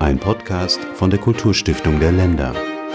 Ein Podcast von der Kulturstiftung der Länder.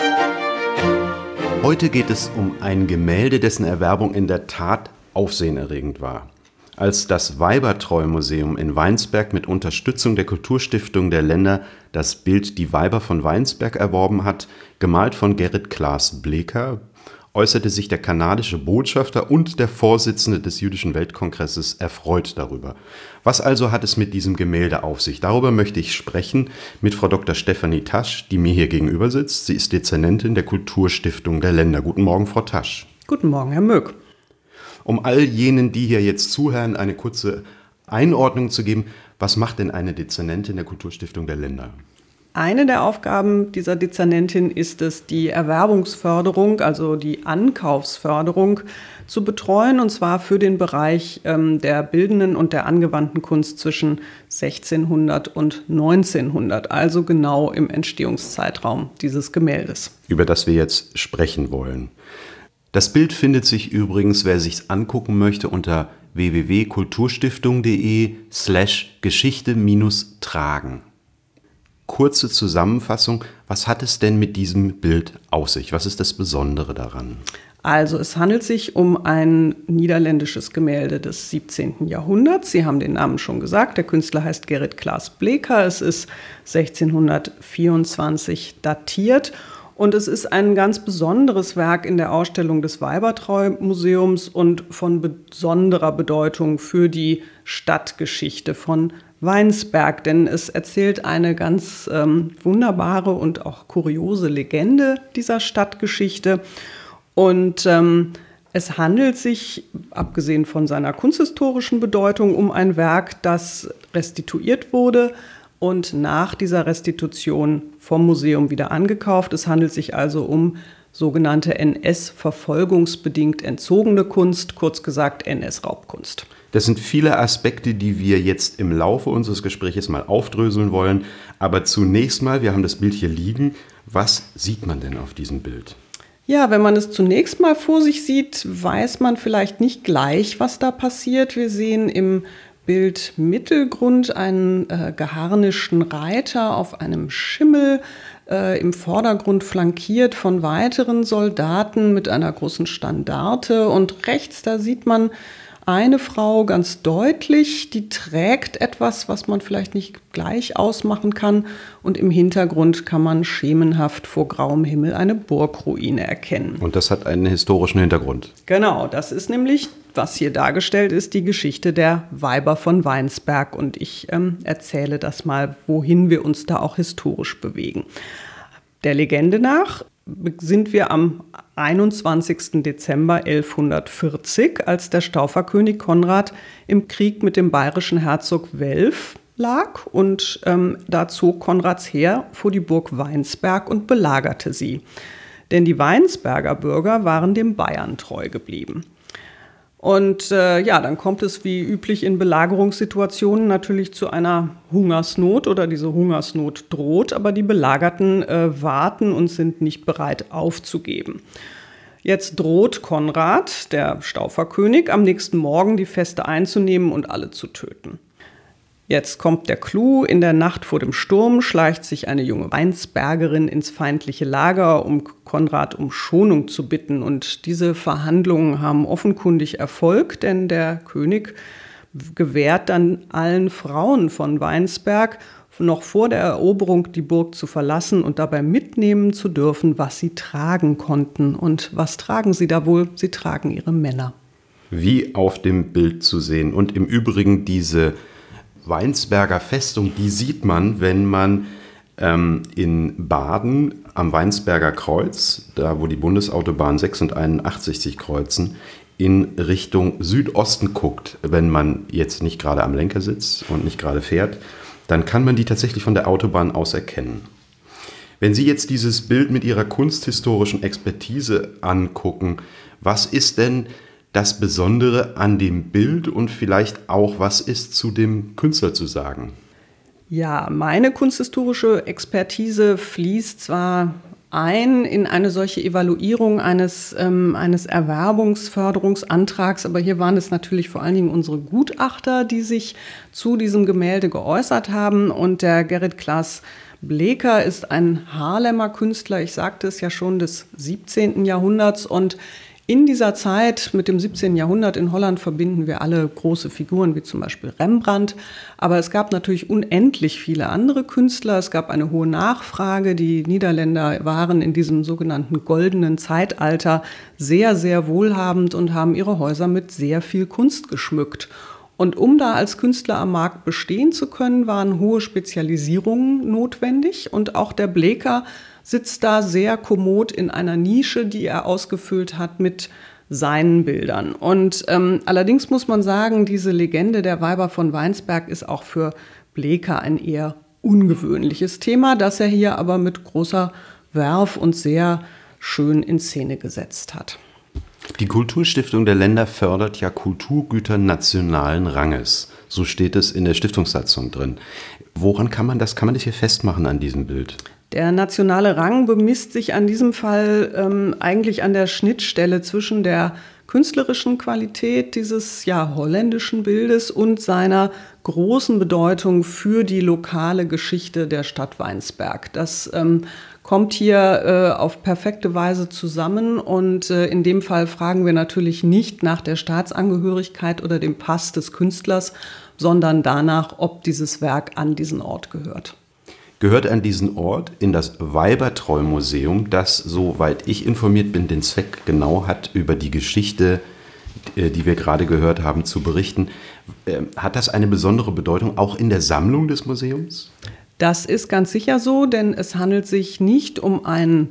Heute geht es um ein Gemälde, dessen Erwerbung in der Tat aufsehenerregend war. Als das Weibertreu-Museum in Weinsberg mit Unterstützung der Kulturstiftung der Länder das Bild Die Weiber von Weinsberg erworben hat, gemalt von Gerrit Klaas-Bleeker, äußerte sich der kanadische Botschafter und der Vorsitzende des Jüdischen Weltkongresses erfreut darüber. Was also hat es mit diesem Gemälde auf sich? Darüber möchte ich sprechen mit Frau Dr. Stefanie Tasch, die mir hier gegenüber sitzt. Sie ist Dezernentin der Kulturstiftung der Länder. Guten Morgen, Frau Tasch. Guten Morgen, Herr Möck. Um all jenen, die hier jetzt zuhören, eine kurze Einordnung zu geben, was macht denn eine Dezernentin der Kulturstiftung der Länder? Eine der Aufgaben dieser Dezernentin ist es, die Erwerbungsförderung, also die Ankaufsförderung zu betreuen, und zwar für den Bereich der bildenden und der angewandten Kunst zwischen 1600 und 1900, also genau im Entstehungszeitraum dieses Gemäldes. Über das wir jetzt sprechen wollen. Das Bild findet sich übrigens, wer sich's angucken möchte, unter www.kulturstiftung.de/Geschichte-Tragen. Kurze Zusammenfassung, was hat es denn mit diesem Bild auf sich? Was ist das Besondere daran? Also es handelt sich um ein niederländisches Gemälde des 17. Jahrhunderts. Sie haben den Namen schon gesagt, der Künstler heißt Gerrit Klaas-Bleeker. Es ist 1624 datiert und es ist ein ganz besonderes Werk in der Ausstellung des Weibertreu-Museums und von besonderer Bedeutung für die Stadtgeschichte von Weinsberg, denn es erzählt eine ganz wunderbare und auch kuriose Legende dieser Stadtgeschichte. Und es handelt sich, abgesehen von seiner kunsthistorischen Bedeutung, um ein Werk, das restituiert wurde und nach dieser Restitution vom Museum wieder angekauft. Es handelt sich also um sogenannte NS-verfolgungsbedingt entzogene Kunst, kurz gesagt NS-Raubkunst. Das sind viele Aspekte, die wir jetzt im Laufe unseres Gesprächs mal aufdröseln wollen. Aber zunächst mal, wir haben das Bild hier liegen. Was sieht man denn auf diesem Bild? Ja, wenn man es zunächst mal vor sich sieht, weiß man vielleicht nicht gleich, was da passiert. Wir sehen im Bildmittelgrund einen geharnischten Reiter auf einem Schimmel, im Vordergrund flankiert von weiteren Soldaten mit einer großen Standarte. Und rechts, da sieht man eine Frau ganz deutlich, die trägt etwas, was man vielleicht nicht gleich ausmachen kann. Und im Hintergrund kann man schemenhaft vor grauem Himmel eine Burgruine erkennen. Und das hat einen historischen Hintergrund. Genau, das ist nämlich, was hier dargestellt ist, die Geschichte der Weiber von Weinsberg. Und ich erzähle das mal, wohin wir uns da auch historisch bewegen. Der Legende nach sind wir am 21. Dezember 1140, als der Stauferkönig Konrad im Krieg mit dem bayerischen Herzog Welf lag. Und da zog Konrads Heer vor die Burg Weinsberg und belagerte sie. Denn die Weinsberger Bürger waren dem Bayern treu geblieben. Und dann kommt es wie üblich in Belagerungssituationen natürlich zu einer Hungersnot oder diese Hungersnot droht, aber die Belagerten warten und sind nicht bereit aufzugeben. Jetzt droht Konrad, der Stauferkönig, am nächsten Morgen die Feste einzunehmen und alle zu töten. Jetzt kommt der Clou: In der Nacht vor dem Sturm schleicht sich eine junge Weinsbergerin ins feindliche Lager, um Konrad um Schonung zu bitten. Und diese Verhandlungen haben offenkundig Erfolg, denn der König gewährt dann allen Frauen von Weinsberg, noch vor der Eroberung die Burg zu verlassen und dabei mitnehmen zu dürfen, was sie tragen konnten. Und was tragen sie da wohl? Sie tragen ihre Männer. Wie auf dem Bild zu sehen. Und im Übrigen diese Weinsberger Festung, die sieht man, wenn man in Baden am Weinsberger Kreuz, da wo die Bundesautobahn 6 und 81 sich kreuzen, in Richtung Südosten guckt. Wenn man jetzt nicht gerade am Lenker sitzt und nicht gerade fährt, dann kann man die tatsächlich von der Autobahn aus erkennen. Wenn Sie jetzt dieses Bild mit Ihrer kunsthistorischen Expertise angucken, was ist denn das Besondere an dem Bild und vielleicht auch, was ist zu dem Künstler zu sagen? Ja, meine kunsthistorische Expertise fließt zwar ein in eine solche Evaluierung eines Erwerbungsförderungsantrags. Aber hier waren es natürlich vor allen Dingen unsere Gutachter, die sich zu diesem Gemälde geäußert haben. Und der Gerrit Klaas Bleeker ist ein Haarlemmer Künstler, ich sagte es ja schon, des 17. Jahrhunderts. Und in dieser Zeit mit dem 17. Jahrhundert in Holland verbinden wir alle große Figuren, wie zum Beispiel Rembrandt. Aber es gab natürlich unendlich viele andere Künstler. Es gab eine hohe Nachfrage. Die Niederländer waren in diesem sogenannten goldenen Zeitalter sehr, sehr wohlhabend und haben ihre Häuser mit sehr viel Kunst geschmückt. Und um da als Künstler am Markt bestehen zu können, waren hohe Spezialisierungen notwendig. Und auch der Bleeker sitzt da sehr kommod in einer Nische, die er ausgefüllt hat mit seinen Bildern. Und allerdings muss man sagen, diese Legende der Weiber von Weinsberg ist auch für Bleeker ein eher ungewöhnliches Thema, das er hier aber mit großer Werf und sehr schön in Szene gesetzt hat. Die Kulturstiftung der Länder fördert ja Kulturgüter nationalen Ranges. So steht es in der Stiftungssatzung drin. Woran kann man das hier festmachen an diesem Bild? Der nationale Rang bemisst sich an diesem Fall eigentlich an der Schnittstelle zwischen der künstlerischen Qualität dieses holländischen Bildes und seiner großen Bedeutung für die lokale Geschichte der Stadt Weinsberg. Das kommt hier auf perfekte Weise zusammen und in dem Fall fragen wir natürlich nicht nach der Staatsangehörigkeit oder dem Pass des Künstlers, sondern danach, ob dieses Werk an diesen Ort gehört. Gehört an diesen Ort in das Weibertreu-Museum, das, soweit ich informiert bin, den Zweck genau hat, über die Geschichte, die wir gerade gehört haben, zu berichten. Hat das eine besondere Bedeutung auch in der Sammlung des Museums? Das ist ganz sicher so, denn es handelt sich nicht um ein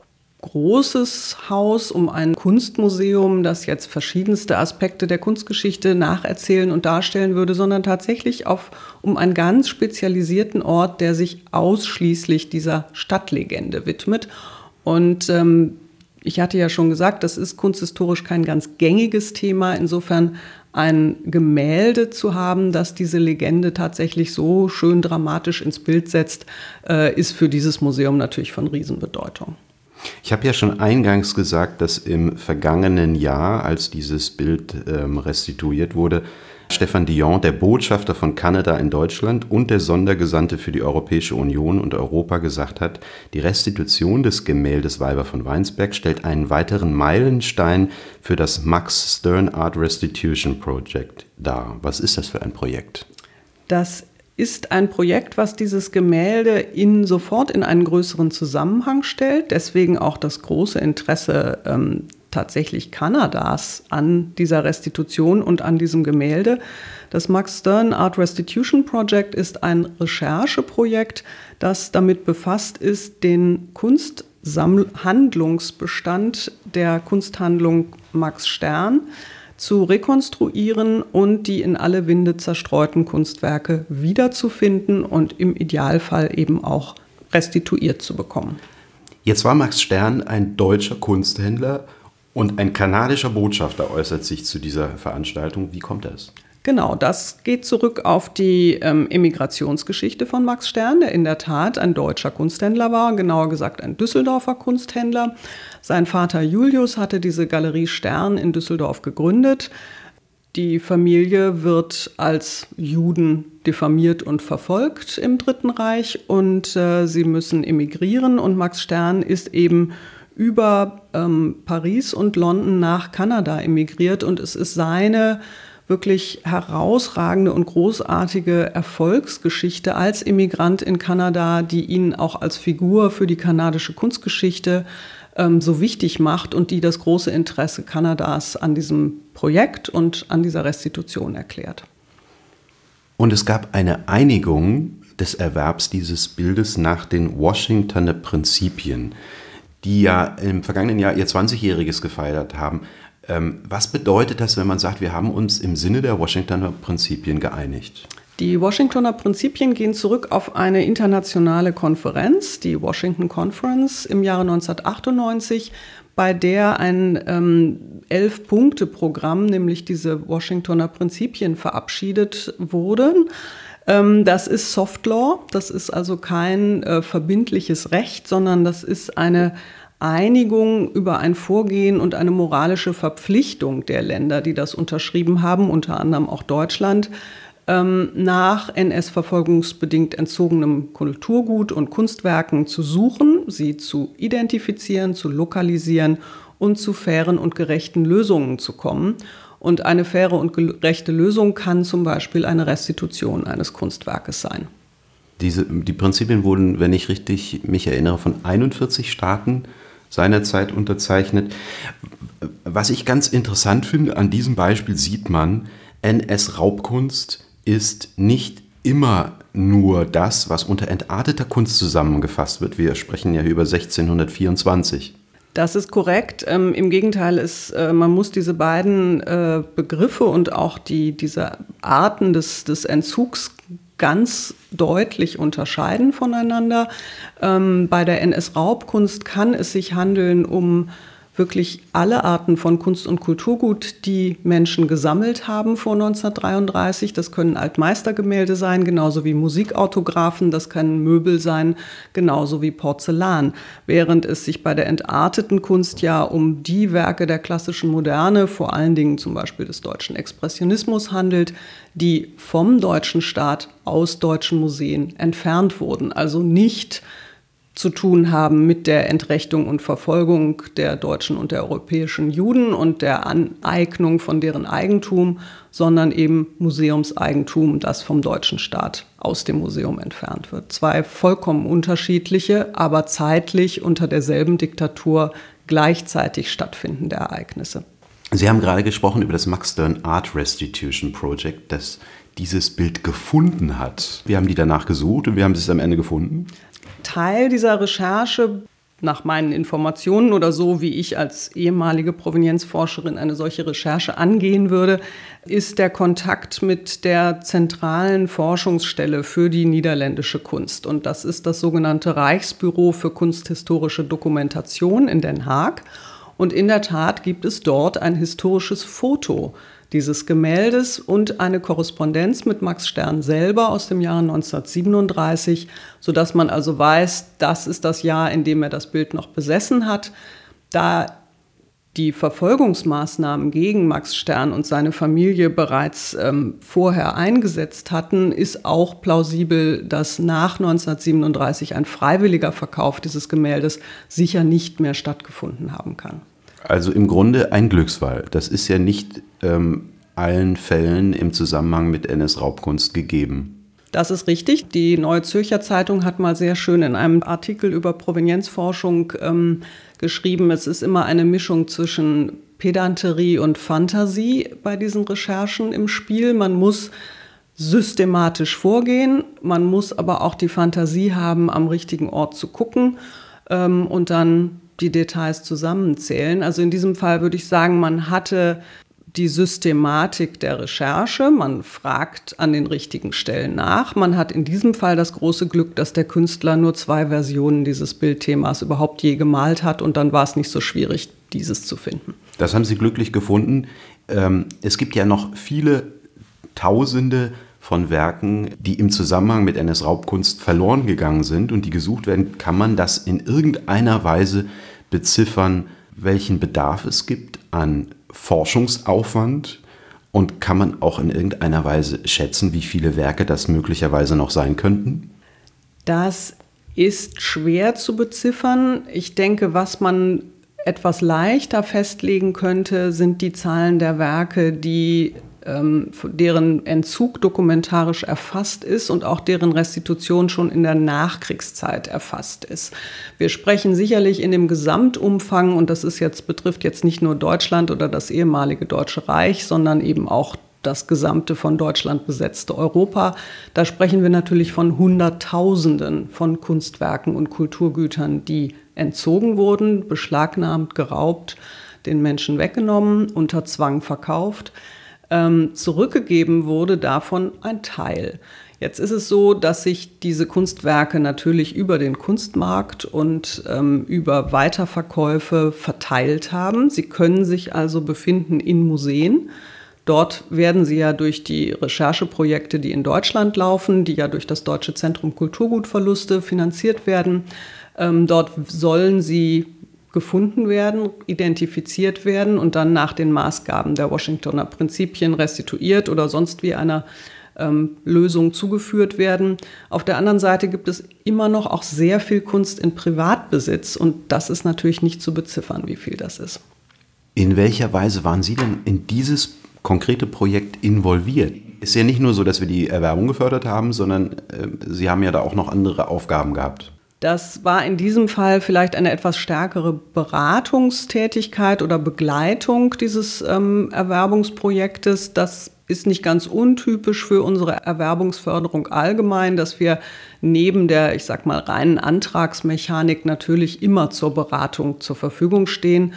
großes Haus, um ein Kunstmuseum, das jetzt verschiedenste Aspekte der Kunstgeschichte nacherzählen und darstellen würde, sondern tatsächlich um einen ganz spezialisierten Ort, der sich ausschließlich dieser Stadtlegende widmet. Und ich hatte ja schon gesagt, das ist kunsthistorisch kein ganz gängiges Thema. Insofern ein Gemälde zu haben, das diese Legende tatsächlich so schön dramatisch ins Bild setzt, ist für dieses Museum natürlich von Riesenbedeutung. Ich habe ja schon eingangs gesagt, dass im vergangenen Jahr, als dieses Bild restituiert wurde, Stefan Dion, der Botschafter von Kanada in Deutschland und der Sondergesandte für die Europäische Union und Europa, gesagt hat, die Restitution des Gemäldes Weiber von Weinsberg stellt einen weiteren Meilenstein für das Max Stern Art Restitution Project dar. Was ist das für ein Projekt? Das ist ein Projekt, was dieses Gemälde sofort in einen größeren Zusammenhang stellt. Deswegen auch das große Interesse tatsächlich Kanadas an dieser Restitution und an diesem Gemälde. Das Max Stern Art Restitution Project ist ein Rechercheprojekt, das damit befasst ist, den Kunsthandlungsbestand der Kunsthandlung Max Stern zu rekonstruieren und die in alle Winde zerstreuten Kunstwerke wiederzufinden und im Idealfall eben auch restituiert zu bekommen. Jetzt war Max Stern ein deutscher Kunsthändler und ein kanadischer Botschafter äußert sich zu dieser Veranstaltung. Wie kommt das? Genau, das geht zurück auf die Emigrationsgeschichte von Max Stern, der in der Tat ein deutscher Kunsthändler war, genauer gesagt ein Düsseldorfer Kunsthändler. Sein Vater Julius hatte diese Galerie Stern in Düsseldorf gegründet. Die Familie wird als Juden diffamiert und verfolgt im Dritten Reich und sie müssen emigrieren und Max Stern ist eben über Paris und London nach Kanada emigriert und es ist seine wirklich herausragende und großartige Erfolgsgeschichte als Emigrant in Kanada, die ihn auch als Figur für die kanadische Kunstgeschichte so wichtig macht und die das große Interesse Kanadas an diesem Projekt und an dieser Restitution erklärt. Und es gab eine Einigung des Erwerbs dieses Bildes nach den Washingtoner Prinzipien, die ja im vergangenen Jahr ihr 20-jähriges gefeiert haben. Was bedeutet das, wenn man sagt, wir haben uns im Sinne der Washingtoner Prinzipien geeinigt? Die Washingtoner Prinzipien gehen zurück auf eine internationale Konferenz, die Washington Conference im Jahre 1998, bei der ein 11-Punkte-Programm, nämlich diese Washingtoner Prinzipien, verabschiedet wurde. Das ist Soft Law, das ist also kein verbindliches Recht, sondern das ist eine Einigung über ein Vorgehen und eine moralische Verpflichtung der Länder, die das unterschrieben haben, unter anderem auch Deutschland, nach NS-verfolgungsbedingt entzogenem Kulturgut und Kunstwerken zu suchen, sie zu identifizieren, zu lokalisieren und zu fairen und gerechten Lösungen zu kommen. Und eine faire und gerechte Lösung kann zum Beispiel eine Restitution eines Kunstwerkes sein. Die Prinzipien wurden, wenn ich richtig mich erinnere, von 41 Staaten seinerzeit unterzeichnet. Was ich ganz interessant finde, an diesem Beispiel sieht man, NS-Raubkunst ist nicht immer nur das, was unter entarteter Kunst zusammengefasst wird. Wir sprechen ja über 1624. Das ist korrekt. Im Gegenteil, man muss diese beiden Begriffe und auch diese Arten des Entzugs ganz deutlich unterscheiden voneinander. Bei der NS-Raubkunst kann es sich handeln um wirklich alle Arten von Kunst- und Kulturgut, die Menschen gesammelt haben vor 1933. Das können Altmeistergemälde sein, genauso wie Musikautographen, das können Möbel sein, genauso wie Porzellan. Während es sich bei der entarteten Kunst ja um die Werke der klassischen Moderne, vor allen Dingen zum Beispiel des deutschen Expressionismus handelt, die vom deutschen Staat aus deutschen Museen entfernt wurden, also nicht zu tun haben mit der Entrechtung und Verfolgung der deutschen und der europäischen Juden und der Aneignung von deren Eigentum, sondern eben Museumseigentum, das vom deutschen Staat aus dem Museum entfernt wird. Zwei vollkommen unterschiedliche, aber zeitlich unter derselben Diktatur gleichzeitig stattfindende Ereignisse. Sie haben gerade gesprochen über das Max Stern Art Restitution Project, das dieses Bild gefunden hat. Wir haben die danach gesucht und wir haben es am Ende gefunden. Teil dieser Recherche, nach meinen Informationen oder so, wie ich als ehemalige Provenienzforscherin eine solche Recherche angehen würde, ist der Kontakt mit der zentralen Forschungsstelle für die niederländische Kunst. Und das ist das sogenannte Reichsbüro für kunsthistorische Dokumentation in Den Haag. Und in der Tat gibt es dort ein historisches Foto dieses Gemäldes und eine Korrespondenz mit Max Stern selber aus dem Jahr 1937, sodass man also weiß, das ist das Jahr, in dem er das Bild noch besessen hat. Da die Verfolgungsmaßnahmen gegen Max Stern und seine Familie bereits vorher eingesetzt hatten, ist auch plausibel, dass nach 1937 ein freiwilliger Verkauf dieses Gemäldes sicher nicht mehr stattgefunden haben kann. Also im Grunde ein Glücksfall. Das ist ja nicht allen Fällen im Zusammenhang mit NS-Raubkunst gegeben. Das ist richtig. Die Neue Zürcher Zeitung hat mal sehr schön in einem Artikel über Provenienzforschung geschrieben, es ist immer eine Mischung zwischen Pedanterie und Fantasie bei diesen Recherchen im Spiel. Man muss systematisch vorgehen, man muss aber auch die Fantasie haben, am richtigen Ort zu gucken und dann die Details zusammenzählen. Also in diesem Fall würde ich sagen, man hatte die Systematik der Recherche, man fragt an den richtigen Stellen nach. Man hat in diesem Fall das große Glück, dass der Künstler nur 2 Versionen dieses Bildthemas überhaupt je gemalt hat und dann war es nicht so schwierig, dieses zu finden. Das haben Sie glücklich gefunden. Es gibt ja noch viele Tausende von Werken, die im Zusammenhang mit NS-Raubkunst verloren gegangen sind und die gesucht werden. Kann man das in irgendeiner Weise beziffern, welchen Bedarf es gibt an Forschungsaufwand? Und kann man auch in irgendeiner Weise schätzen, wie viele Werke das möglicherweise noch sein könnten? Das ist schwer zu beziffern. Ich denke, was man etwas leichter festlegen könnte, sind die Zahlen der Werke, deren Entzug dokumentarisch erfasst ist und auch deren Restitution schon in der Nachkriegszeit erfasst ist. Wir sprechen sicherlich in dem Gesamtumfang, und das betrifft jetzt nicht nur Deutschland oder das ehemalige Deutsche Reich, sondern eben auch das gesamte von Deutschland besetzte Europa. Da sprechen wir natürlich von Hunderttausenden von Kunstwerken und Kulturgütern, die entzogen wurden, beschlagnahmt, geraubt, den Menschen weggenommen, unter Zwang verkauft. Zurückgegeben wurde davon ein Teil. Jetzt ist es so, dass sich diese Kunstwerke natürlich über den Kunstmarkt und über Weiterverkäufe verteilt haben. Sie können sich also befinden in Museen. Dort werden sie ja durch die Rechercheprojekte, die in Deutschland laufen, die ja durch das Deutsche Zentrum Kulturgutverluste finanziert werden, dort sollen sie gefunden werden, identifiziert werden und dann nach den Maßgaben der Washingtoner Prinzipien restituiert oder sonst wie einer Lösungen zugeführt werden. Auf der anderen Seite gibt es immer noch auch sehr viel Kunst in Privatbesitz und das ist natürlich nicht zu beziffern, wie viel das ist. In welcher Weise waren Sie denn in dieses konkrete Projekt involviert? Ist ja nicht nur so, dass wir die Erwerbung gefördert haben, sondern Sie haben ja da auch noch andere Aufgaben gehabt. Das war in diesem Fall vielleicht eine etwas stärkere Beratungstätigkeit oder Begleitung dieses Erwerbungsprojektes. Das ist nicht ganz untypisch für unsere Erwerbungsförderung allgemein, dass wir neben der, ich sag mal, reinen Antragsmechanik natürlich immer zur Beratung zur Verfügung stehen.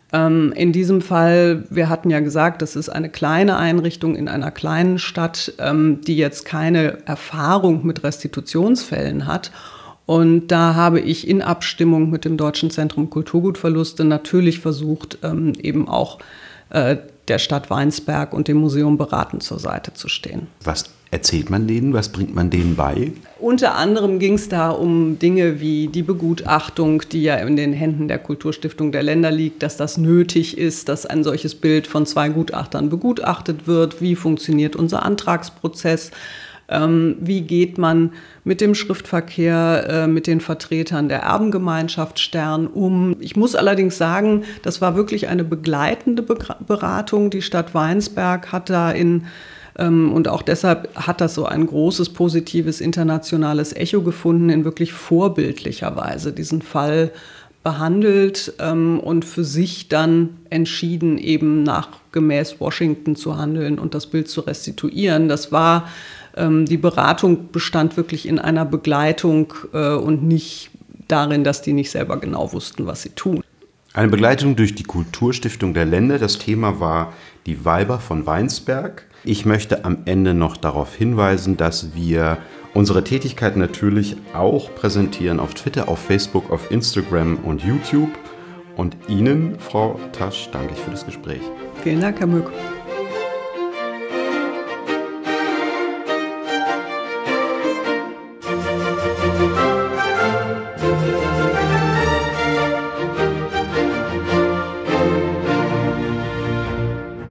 In diesem Fall, wir hatten ja gesagt, das ist eine kleine Einrichtung in einer kleinen Stadt, die jetzt keine Erfahrung mit Restitutionsfällen hat. Und da habe ich in Abstimmung mit dem Deutschen Zentrum Kulturgutverluste natürlich versucht, eben auch der Stadt Weinsberg und dem Museum beratend zur Seite zu stehen. Was erzählt man denen? Was bringt man denen bei? Unter anderem ging es da um Dinge wie die Begutachtung, die ja in den Händen der Kulturstiftung der Länder liegt, dass das nötig ist, dass ein solches Bild von 2 Gutachtern begutachtet wird. Wie funktioniert unser Antragsprozess? Wie geht man mit dem Schriftverkehr, mit den Vertretern der Erbengemeinschaft Stern um? Ich muss allerdings sagen, das war wirklich eine begleitende Beratung. Die Stadt Weinsberg hat da und auch deshalb hat das so ein großes positives internationales Echo gefunden, in wirklich vorbildlicher Weise diesen Fall behandelt und für sich dann entschieden, eben gemäß Washington zu handeln und das Bild zu restituieren. Das war die Beratung bestand wirklich in einer Begleitung und nicht darin, dass die nicht selber genau wussten, was sie tun. Eine Begleitung durch die Kulturstiftung der Länder. Das Thema war die Weiber von Weinsberg. Ich möchte am Ende noch darauf hinweisen, dass wir unsere Tätigkeit natürlich auch präsentieren auf Twitter, auf Facebook, auf Instagram und YouTube. Und Ihnen, Frau Tasch, danke ich für das Gespräch. Vielen Dank, Herr Mück.